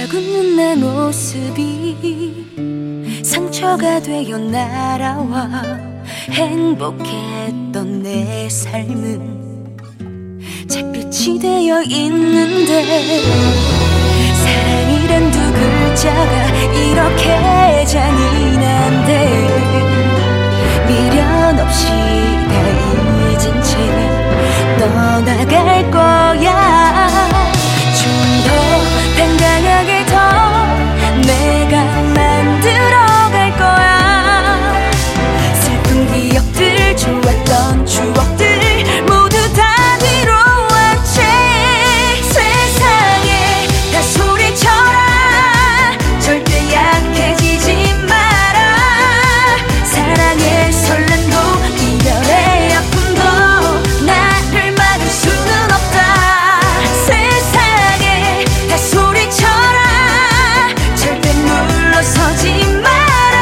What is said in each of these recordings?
활짝 웃는 내 모습이 상처가 되어 날아와 행복했던 내 삶은 잿빛이 되어 있는데 사랑이란 두 글자가 이렇게 잔인한데 미련 없이 다 잊은 채 떠나갈 거야. 좀 더 당당하게 더 내가 만들어갈 거야. 슬픈 기억들 좋았던 추억들 모두 다 뒤로 한 채 세상에 다 소리쳐라. 절대 약해지지 마라. 사랑의 설렘도 이별의 아픔도 나를 막을 수는 없다. 세상에 다 소리쳐라. 절대 물러서지 마라.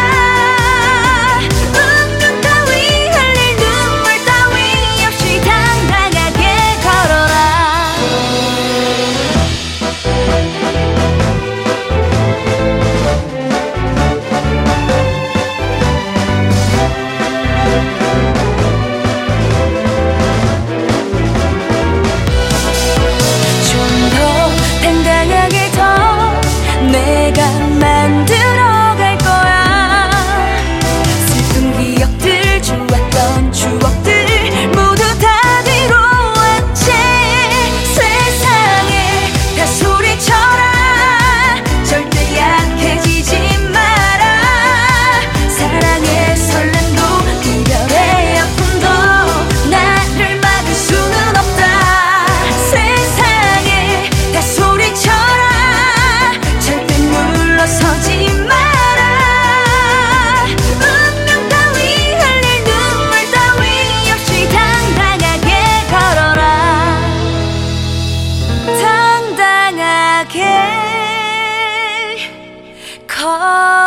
운명 따위 흘릴 눈물 따위 없이 당당하게 걸어라. 좀 더 당당하게 더 내가 만들어갈 거야. 슬픈 기억들 좋았던 추억들 모두 다 뒤로 한 채 세상에 다 소리쳐라. 절대 약해지지 마라. 사랑의 설렘도 이별의 아픔도 나를 막을 수는 없다. 세상에 다 소리쳐라. 절대 물러서지 마라. 운명 따위 흘릴 눈물 따위 없이 당당하게 걸어라. 당당하게 걸어라.